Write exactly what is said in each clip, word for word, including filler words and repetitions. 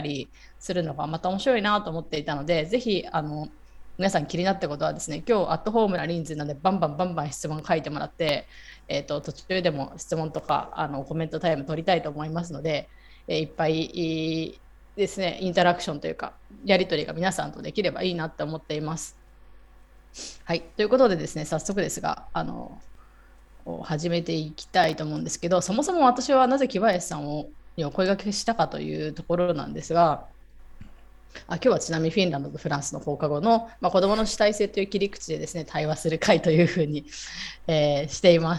りするのがまた面白いなと思っていたので、ぜひあの皆さん気になったことはですね、今日アットホームな人数なので、バンバンバンバン質問書いてもらって、えー、と途中でも質問とかあのコメントタイム取りたいと思いますので、えーいっぱいですね、インタラクションというか、やり取りが皆さんとできればいいなって思っています。はい、ということでですね、早速ですが、あの始めていきたいと思うんですけど、そもそも私はなぜ木林さんをにお声掛けしたかというところなんですが、あ今日はちなみにフィンランドとフランスの放課後の、まあ、子どもの主体性という切り口でですね、対話する会というふうに、えーしています。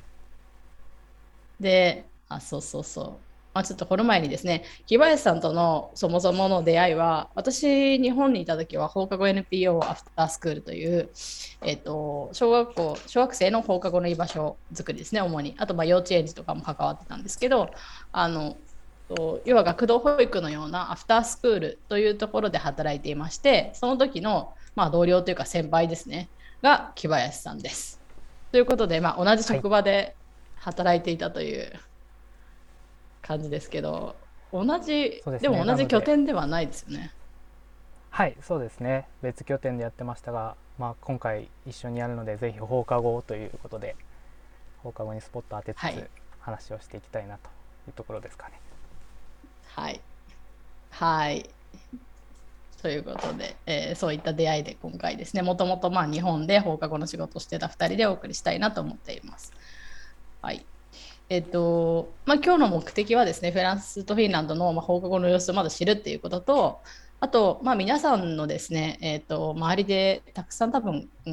で、あ、そうそうそう。まあ、ちょっとこの前にですね、木林さんとのそもそもの出会いは、私、日本にいた時は放課後 エヌピーオー アフタースクールという、えっと、小学校、小学生の放課後の居場所作りですね、主に。あと、まあ幼稚園児とかも関わってたんですけど、あの、要は学童保育のようなアフタースクールというところで働いていまして、その時の、まあ、同僚というか先輩ですね、が木林さんです。ということで、まあ、同じはい、 職場で働いていたという感じですけど、同じ、 そうですね。 でも同なので、 じ拠点ではないですよね。 はい、そうですね。別拠点でやってましたが、まあ、今回一緒にやるので、ぜひ放課後ということで、放課後にスポット当てつはい。 つ話をしていきたいなというところですかね。 はい。はい。ということで、えーそういった出会いで今回ですね、もともとまあ日本で放課後の仕事をしてたふたりでお送りしたいなと思っています。はい。えっと、まあ、今日の目的はですね、フランスとフィンランドのまあ放課後の様子をまだ知るっていうことと、あと、まあ、皆さんのですね、えっと、周りでたくさん多分、うん、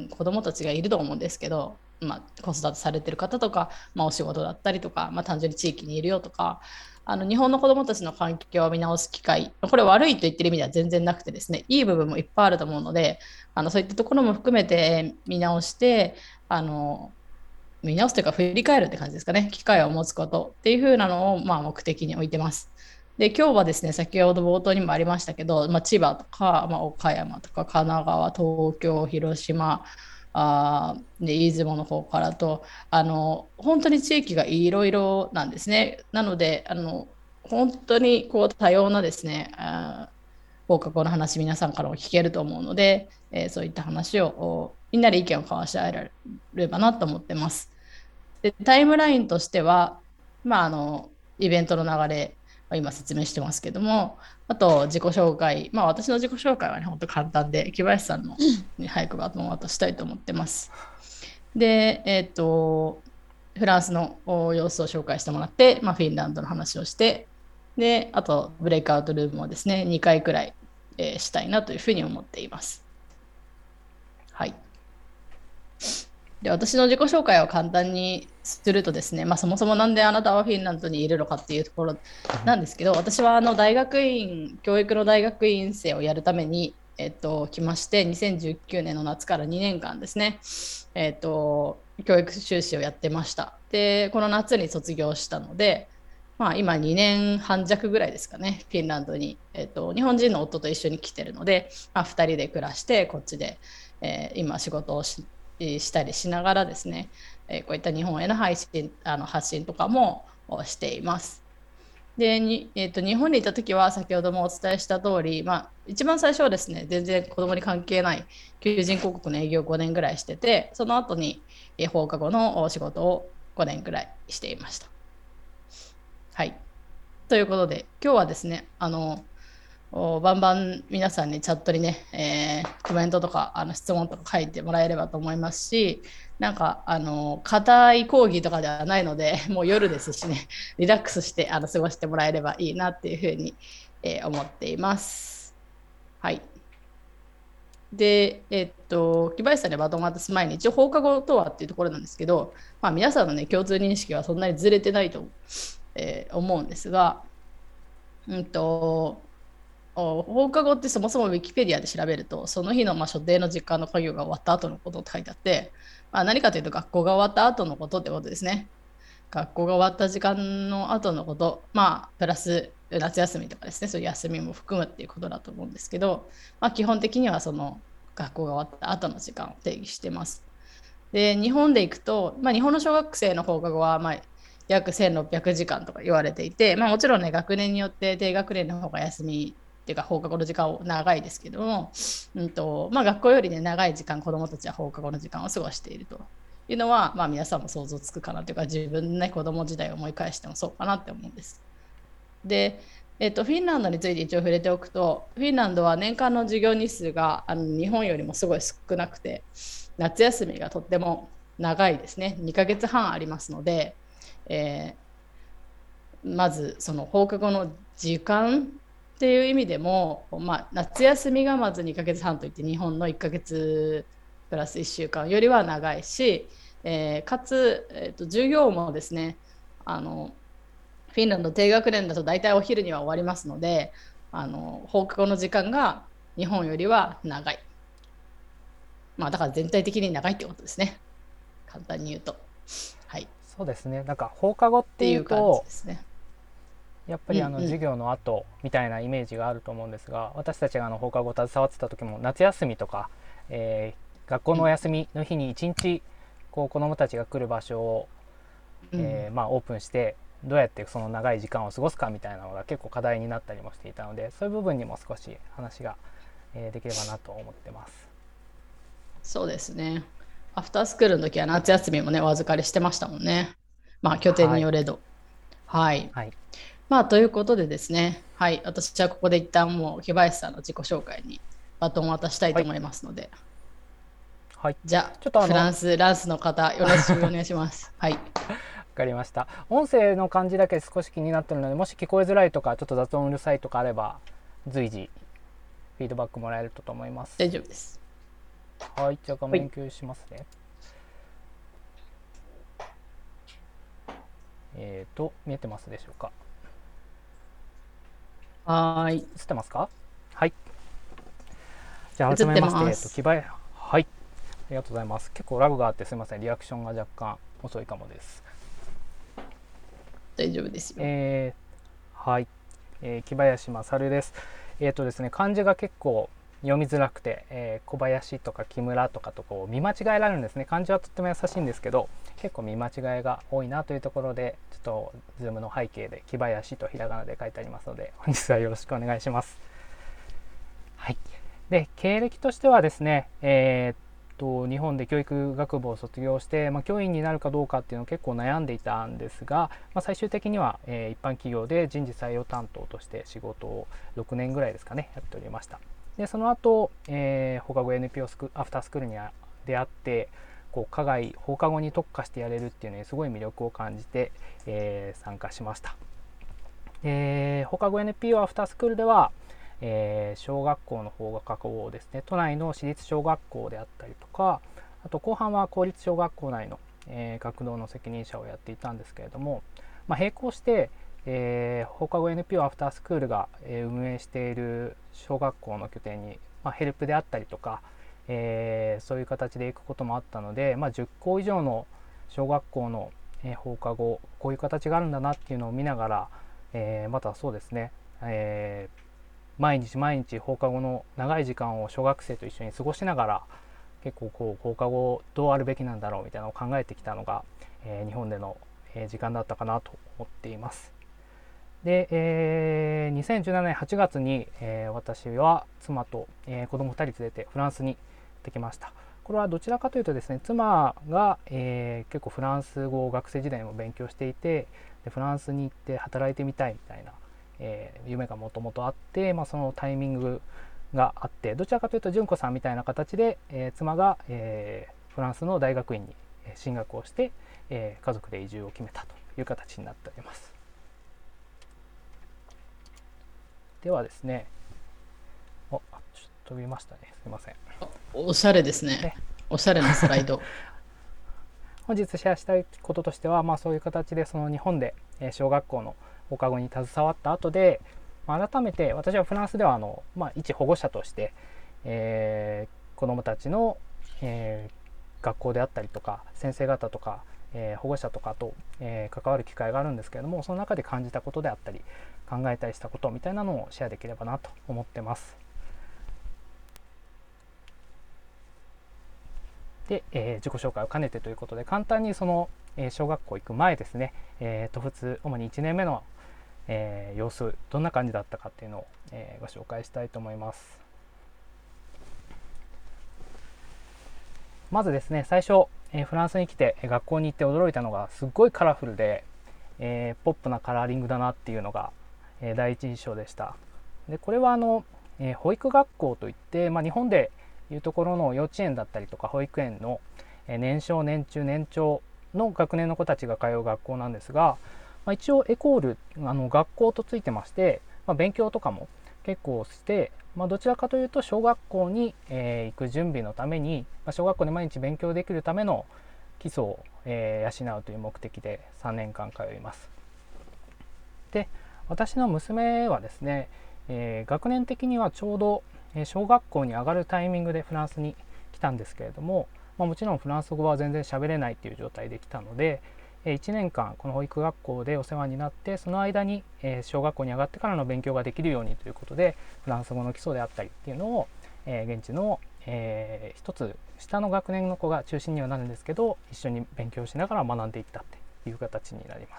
子どもたちがいると思うんですけど、まあ、子育てされてる方とか、まあ、お仕事だったりとか、まあ、単純に地域にいるよとか、あの日本の子どもたちの環境を見直す機会、これ悪いと言ってる意味では全然なくてですね、いい部分もいっぱいあると思うので、あのそういったところも含めて見直して、あの見直すというか振り返るって感じですかね。機会を持つことっていう風なのを、まあ、目的に置いてます。で、今日はですね、先ほど冒頭にもありましたけど、まあ、千葉とか、まあ、岡山とか、神奈川、東京、広島、あで出雲の方からと、あの、本当に地域がいろいろなんですね。なので、あの、本当にこう多様なですね、あ放課後の話、皆さんからも聞けると思うので、えーそういった話をみんなで意見を交わし合えられればなと思ってます。で、タイムラインとしては、まあ、あの、イベントの流れは今説明してますけども、あと自己紹介、まあ私の自己紹介はね、本当簡単で、木林さんの、ね、早くバトンを渡したいと思ってます。で、えっと、フランスの様子を紹介してもらって、まあ、フィンランドの話をして、で、あとブレイクアウトルームをですね、にかいくらい、えーしたいなというふうに思っています。はい。で、私の自己紹介を簡単にするとですね、まあ、そもそもなんであなたはフィンランドにいるのかっていうところなんですけど、私はあの大学院、教育の大学院生をやるために、えっと、来まして、にせんじゅうきゅうねんの夏からにねんかんですね、えっと、教育修士をやってました。で、この夏に卒業したので、まあ、今にねんはん弱ぐらいですかね、フィンランドに、えっと、日本人の夫と一緒に来てるので、まあ、ふたりで暮らして、こっちで、えー今仕事をししたりしながらですね、えーこういった日本への配信あの発信とかもしています。でに、えーと、日本にいた時は先ほどもお伝えした通り、まあ、一番最初はですね、全然子供に関係ない求人広告の営業をごねんぐらいしてて、その後に、えー放課後のお仕事をごねんぐらいしていました。はい。ということで、今日はですね、あの、バンバン皆さんにチャットにね、えーコメントとかあの質問とか書いてもらえればと思いますし、なんか、あの、硬い講義とかではないので、もう夜ですしね、リラックスしてあの過ごしてもらえればいいなっていうふうに、えー思っています。はい。で、えっと、木林さんにバトンを渡す前に、一応放課後とはっていうところなんですけど、まあ、皆さんのね、共通認識はそんなにずれてないと、えー思うんですが、うんと、放課後ってそもそもウィキペディアで調べると、その日のまあ所定の時間の作業が終わった後のことって書いてあって、まあ、何かというと学校が終わった後のことってことですね。学校が終わった時間の後のこと、まあ、プラス夏休みとかですね、そういう休みも含むっていうことだと思うんですけど、まあ、基本的にはその学校が終わった後の時間を定義してます。で、日本で行くと、まあ、日本の小学生の放課後は、まあ、 約せんろっぴゃくじかんとか言われていて、まあ、もちろんね、学年によって低学年の方が休みっていうか放課後の時間を長いですけども、うんとまあ、学校よりね、長い時間、子どもたちは放課後の時間を過ごしているというのは、まあ、皆さんも想像つくかなというか、自分の、ね、子ども時代を思い返してもそうかなって思うんです。で、えっと、フィンランドについて一応触れておくと、フィンランドは年間の授業日数があの日本よりもすごい少なくて、夏休みがとっても長いですね。にかげつはんありますので、えーまずその放課後の時間っていう意味でも、まあ、夏休みがまずにかげつはんといって日本のいっかげつプラスいっしゅうかんよりは長いし、えーかつ、えーと、授業もですね、あのフィンランド低学年だと大体お昼には終わりますので、あの放課後の時間が日本よりは長い。まあだから全体的に長いってことですね。簡単に言うと。はい。っそうですね。なんか放課後ってていう感じいうとですね。 やっぱりあうんうん。 の授業の後みたいなイメージがあると思うんですが、私たちがあの放課後携わってた時も夏休みとか、えー学校のお休みの日に一日こう子どもたちが来る場所を、 うん。 えーまあ、オープンしてどうやってその長い時間を過ごすかみたいなのが結構課題になったりもしていたので、そういう部分にも少し話が、えーできればなと思ってます。 そうですね。アフタースクールの時は夏休みもね、お預かりしてましたもんね。まあ拠点はい、 によれど。はい。 はい、 まあということでですね。はい。私はここで一旦もう木林さんの自己紹介にバトンを渡したいはい、 と思いますので。 はい。 じゃあ、 ちょっとあのフランス、ランスの方、よろしくお願いします。はい。 分かりました。音声の感じだけ少し気になってるので、もし聞こえづらいとかちょっと雑音うるさいとかあれば随時フィードバックもらえるとと思います。 大丈夫です。 はい、じゃあ画はい。 面共有しますね。えっ、ー、と見えてますでしょうか。 はーい。 映ってますか。はい。じゃあ映って改めまして、えっ、ー、と木ます。 林、はい、ありがとうございます。結構ラグがあってすみません、リアクションが若干遅いかもです。 大丈夫ですよ。 えー、はい、えー、木林勝です。えっ、ー、とですね、漢字が結構読みづらくて、えー、小林とか木村とかとこう見間違えられるんですね。漢字はとっても優しいんですけど、結構見間違いが多いなというところで、ちょっとズームの背景で木林とひらがなで書いてありますので、本日はよろしくお願いします。はい。で、経歴としてはですね、えー、っと日本で教育学部を卒業して、まあ、教員になるかどうかっていうのを結構悩んでいたんですが、まあ、最終的には、えー、一般企業で人事採用担当として仕事をろくねんぐらいですかねやっておりました。でその後、えー、放課後 エヌピーオー スクアフタースクールに出会って、こう課外放課後に特化してやれるっていうのにすごい魅力を感じて、えー、参加しました。で放課後 エヌピーオー アフタースクールでは、えー、小学校の放課後ですね、都内の私立小学校であったりとか、あと後半は公立小学校内の、えー、学童の責任者をやっていたんですけれども、まあ、並行して、えー、放課後 エヌピーオー アフタースクールが、えー、運営している小学校の拠点に、まあ、ヘルプであったりとか、えー、そういう形で行くこともあったので、まあ、じゅっ校以上の小学校の、えー、放課後こういう形があるんだなっていうのを見ながら、えー、またそうですね、えー、毎日毎日放課後の長い時間を小学生と一緒に過ごしながら、結構こう放課後どうあるべきなんだろうみたいなのを考えてきたのが、えー、日本での時間だったかなと思っています。で、えー、にせんじゅうななねんはちがつに、えー、私は妻と、えー、子供ふたり連れてフランスに行ってきました。これはどちらかというとですね、妻が、えー、結構フランス語を学生時代にも勉強していて、でフランスに行って働いてみたいみたいな、えー、夢がもともとあって、まあ、そのタイミングがあって、どちらかというと純子さんみたいな形で、えー、妻が、えー、フランスの大学院に進学をして、えー、家族で移住を決めたという形になっております。ではですね、お、ちょっと飛びましたね。すいません。 おしゃれですね。 ね、 おしゃれなスライド。 本日シェアしたいこととしては、まあ、そういう形でその日本で小学校の放課後に携わった後で、まあ、改めて私はフランスではあの、まあ、一保護者として、えー、子どもたちの、えー、学校であったりとか先生方とか、えー、保護者とかと、えー、関わる機会があるんですけれども、その中で感じたことであったり考えたりしたことみたいなのをシェアできればなと思ってます。で、えー、自己紹介を兼ねてということで簡単にその、 えー、小学校行く前ですね、えー、途仏主にいちねんめの、えー、様子どんな感じだったかっていうのを、えー、ご紹介したいと思います。まずですね、最初、えー、フランスに来て学校に行って驚いたのがすっごいカラフルで、えー、ポップなカラーリングだなっていうのが、えー、第一印象でした。でこれはあの、えー、保育学校といって、まあ、日本でいうところの幼稚園だったりとか保育園の、えー、年少年中年長の学年の子たちが通う学校なんですが、まあ、一応エコールあの学校とついてまして、まあ、勉強とかも結構して、まあ、どちらかというと小学校に、えー、行く準備のために、まあ、小学校で毎日勉強できるための基礎を、えー、養うという目的でさんねんかん通います。で私の娘はですね、えー、学年的にはちょうど小学校に上がるタイミングでフランスに来たんですけれども、まあ、もちろんフランス語は全然喋れないっていう状態で来たので、いちねんかんこの保育学校でお世話になって、その間に小学校に上がってからの勉強ができるようにということでフランス語の基礎であったりっていうのを現地の一つ下の学年の子が中心にはなるんですけど、一緒に勉強しながら学んでいったっていう形になります。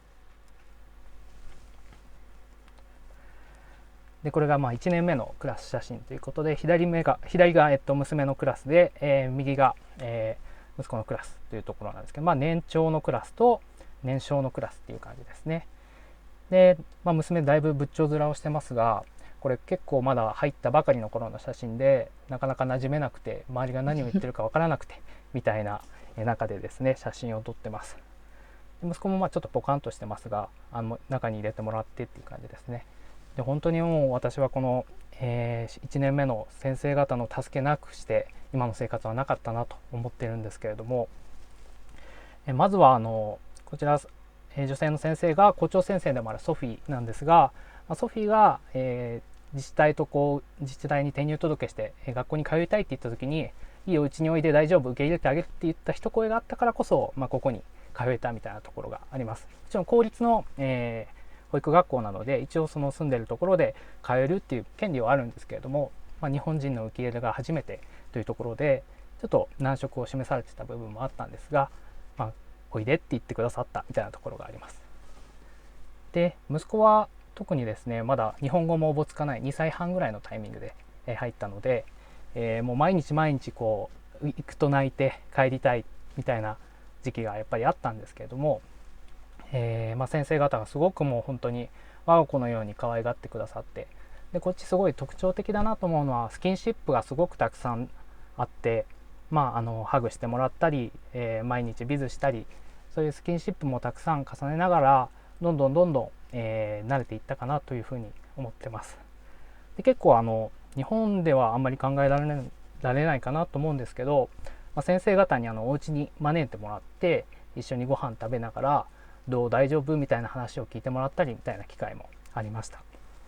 でこれがまあいちねんめのクラス写真ということで、左目が左が、えっと、娘のクラスで、えー、右が、えー、息子のクラスというところなんですけど、まあ、年長のクラスと年少のクラスっていう感じですね。で、まあ、娘だいぶ仏頂面をしてますが、これ結構まだ入ったばかりの頃の写真で、なかなか馴染めなくて、周りが何を言ってるかわからなくてみたいな中でですね写真を撮ってます。息子もまあちょっとポカンとしてますが、あの中に入れてもらってっていう感じですね。で本当にもう私はこの、えー、いちねんめの先生方の助けなくして今の生活はなかったなと思っているんですけれども、えまずはあのこちら、えー、女性の先生が校長先生でもあるソフィーなんですが、まあ、ソフィーが、えー、自治体とこう自治体に転入届して、えー、学校に通いたいって言った時に、いいようちにおいで大丈夫受け入れてあげるって言った一声があったからこそ、まあ、ここに通えたみたいなところがあります。もちろん公立の、えー保育学校なので一応その住んでるところで通えるっていう権利はあるんですけれども、まあ、日本人の受け入れが初めてというところでちょっと難色を示されてた部分もあったんですが、まあ、おいでって言ってくださったみたいなところがあります。で息子は特にですねまだ日本語もおぼつかないにさいはんぐらいのタイミングで入ったので、えー、もう毎日毎日こう行くと泣いて帰りたいみたいな時期がやっぱりあったんですけれども、えーまあ、先生方がすごくもう本当に我が子のように可愛がってくださって、でこっちすごい特徴的だなと思うのはスキンシップがすごくたくさんあって、まあ、あのハグしてもらったり、えー、毎日ビズしたり、そういうスキンシップもたくさん重ねながらどんどんどんどん、えー、慣れていったかなというふうに思ってます。で結構あの日本ではあんまり考えられない、られないかなと思うんですけど、まあ、先生方にあのお家に招いてもらって一緒にご飯食べながらどう大丈夫みたいな話を聞いてもらったりみたいな機会もありました。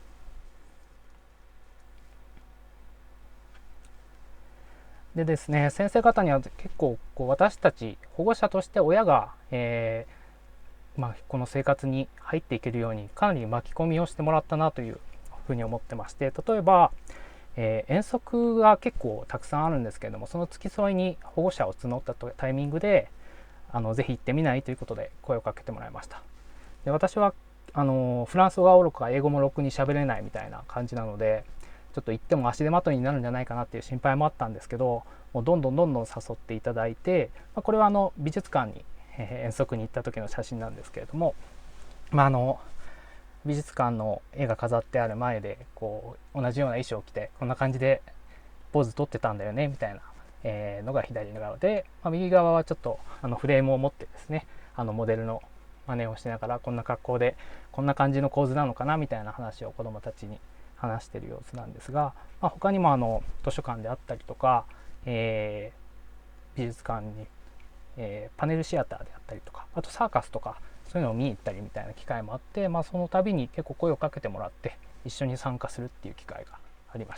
でですね、先生方には結構こう私たち保護者として親が、えーまあ、この生活に入っていけるようにかなり巻き込みをしてもらったなというふうに思ってまして、例えば、えー、遠足が結構たくさんあるんですけれども、その付き添いに保護者を募ったタイミングであのぜひ行ってみないということで声をかけてもらいました。で私はあのフランス語がおろか英語もろくに喋れないみたいな感じなので、ちょっと行っても足手まといになるんじゃないかなっていう心配もあったんですけど、もうどんどんどんどん誘っていただいて、まあ、これはあの美術館に、えー、遠足に行った時の写真なんですけれども、まあ、あの美術館の絵が飾ってある前でこう同じような衣装を着てこんな感じでポーズ撮ってたんだよねみたいな、えー、のが左側で、まあ、右側はちょっとあのフレームを持ってですね、あのモデルの真似をしながらこんな格好でこんな感じの構図なのかなみたいな話を子どもたちに話している様子なんですが、まあ、他にもあの図書館であったりとか、えー、美術館に、えー、パネルシアターであったりとか、あとサーカスとかそういうのを見に行ったりみたいな機会もあって、まあ、その度に結構声をかけてもらって一緒に参加するっていう機会がありました。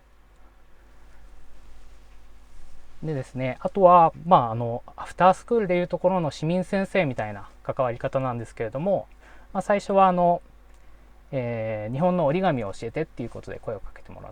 でですね、あとは、まあ、あのアフタースクールでいうところの市民先生みたいな関わり方なんですけれども、まあ、最初はあの、えー、日本の折り紙を教えてっていうことで声をかけてもらって、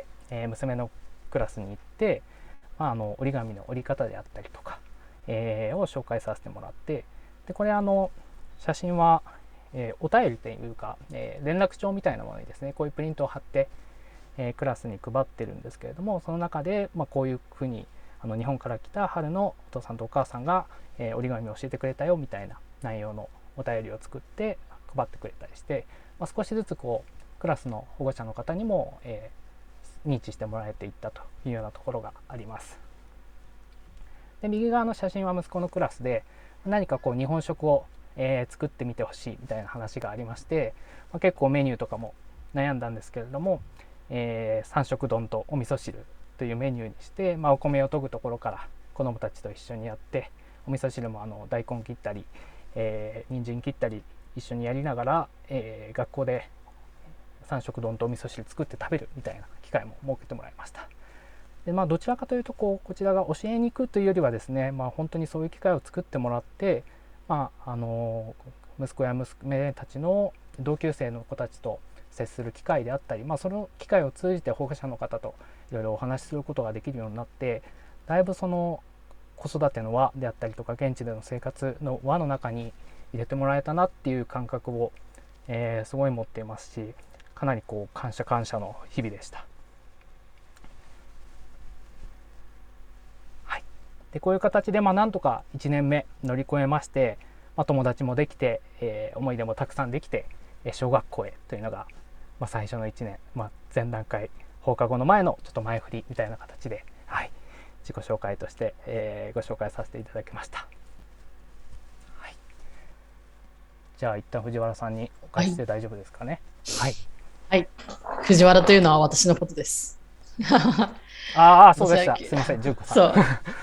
えー、娘のクラスに行って、まあ、あの折り紙の折り方であったりとか、 えーを紹介させてもらって、でこれあの写真は、えーお便りというか、えー連絡帳みたいなものにですねこういうプリントを貼って、えークラスに配ってるんですけれども、その中で、まあ、こういうふうにあの日本から来た春のお父さんとお母さんが、えー折り紙を教えてくれたよみたいな内容のお便りを作って配ってくれたりして、まあ、少しずつこうクラスの保護者の方にも、えー認知してもらえていったというようなところがあります。で右側の写真は息子のクラスで、何かこう日本食を、えー作ってみてほしいみたいな話がありまして、まあ、結構メニューとかも悩んだんですけれども、えー、三色丼とお味噌汁というメニューにして、まあ、お米を研ぐところから子どもたちと一緒にやって、お味噌汁もあの大根切ったり、えー、人参切ったり一緒にやりながら、えー学校で三色丼とお味噌汁作って食べるみたいな機会も設けてもらいました。でまあ、どちらかというとこうこちらが教えに行くというよりはですね、まあ、本当にそういう機会を作ってもらって、まあ、あの息子や娘たちの同級生の子たちと接する機会であったり、まあ、その機会を通じて保護者の方といろいろお話しすることができるようになって、だいぶその子育ての輪であったりとか現地での生活の輪の中に入れてもらえたなっていう感覚を、えーすごい持っていますし、かなりこう感謝感謝の日々でした。はい、でこういう形でまあなんとかいちねんめ乗り越えまして、まあ、友達もできて、えー思い出もたくさんできて、えー小学校へというのが、まあ、最初のいちねん、まあ、前段階放課後の前のちょっと前振りみたいな形で、はい、自己紹介として、えーご紹介させていただきました。はい、じゃあ一旦藤原さんにお貸しして大丈夫ですかね。はい、 はい。藤原というのは私のことです。 ああそうでした。 申し訳すみません、純子さん。 そう。